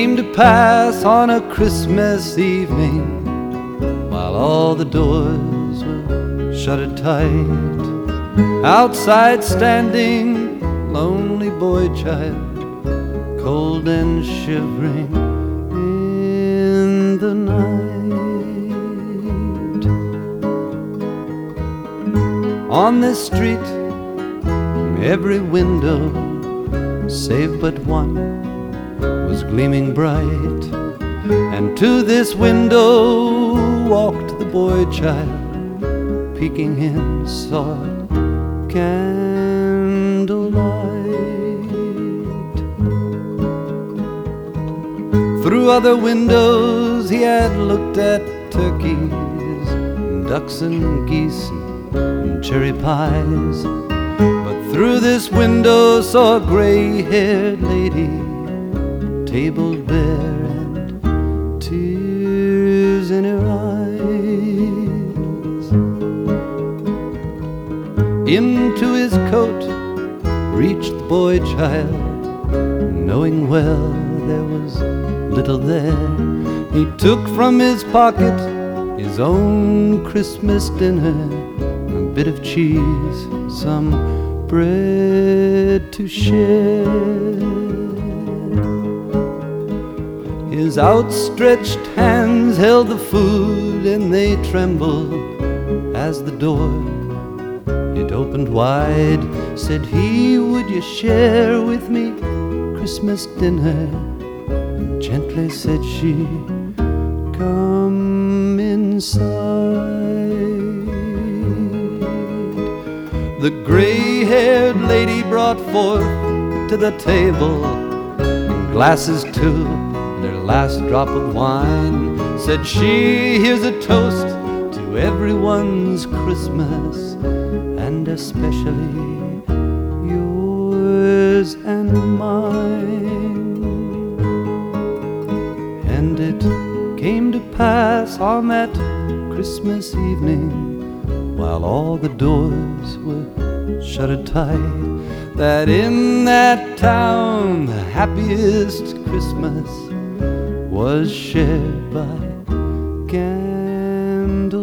came to pass on a Christmas evening, while all the doors were shuttered tight. Outside standing, lonely boy child, cold and shivering in the night. On this street, every window, save but one, was gleaming bright, and to this window walked the boy child, peeking in soft candlelight. Through other windows he had looked at turkeys, and ducks and geese and cherry pies, but through this window saw a gray-haired lady, table bare and tears in her eyes. Into his coat reached the boy child, knowing well there was little there. He took from his pocket his own Christmas dinner, a bit of cheese, some bread to share. His outstretched hands held the food, and they trembled as the door, it opened wide. Said he, "Would you share with me Christmas dinner?" And gently said she, "Come inside." The gray-haired lady brought forth to the table glasses too, and her last drop of wine. Said she, "Here's a toast to everyone's Christmas, and especially yours and mine." And it came to pass on that Christmas evening, while all the doors were shuttered tight, that in that town the happiest Christmas was shared by candlelight.